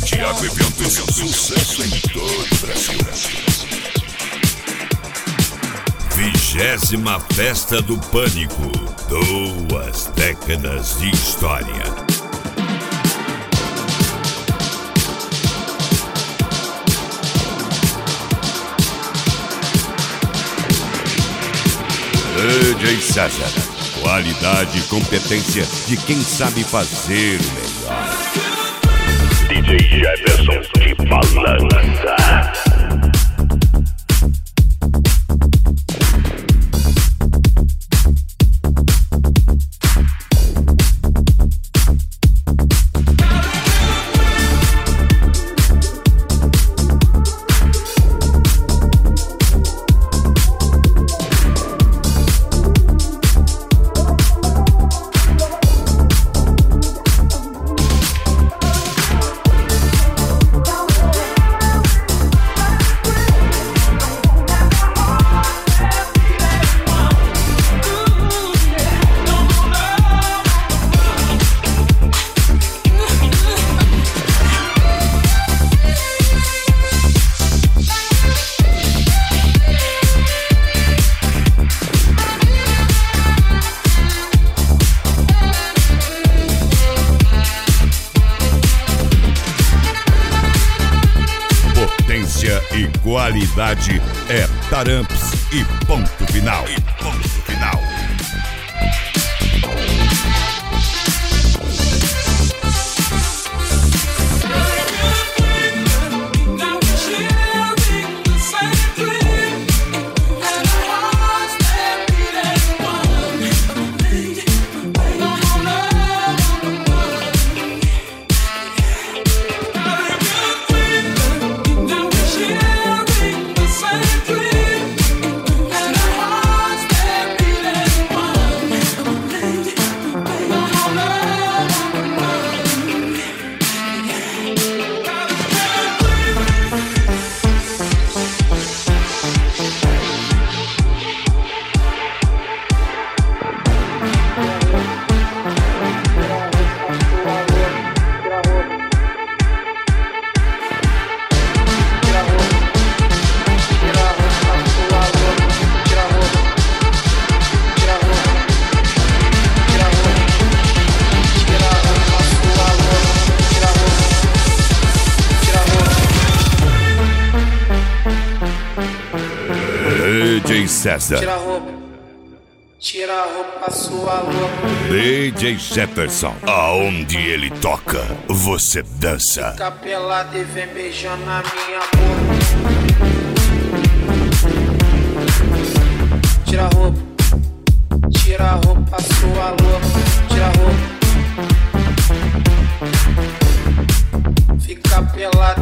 Tiago Eventos, sucesso em todo o Brasil. 20ª Festa do Pânico, 2 décadas de história. DJ César, qualidade e competência de quem sabe fazer o melhor. DJ Jefferson de balança. E qualidade é Taramps e ponto final. DJ César. Tira a roupa sua louca. DJ Jefferson, aonde ele toca, você dança. Fica pelado e vem beijando na minha boca. Tira a roupa sua louca. Tira a roupa. Fica pelado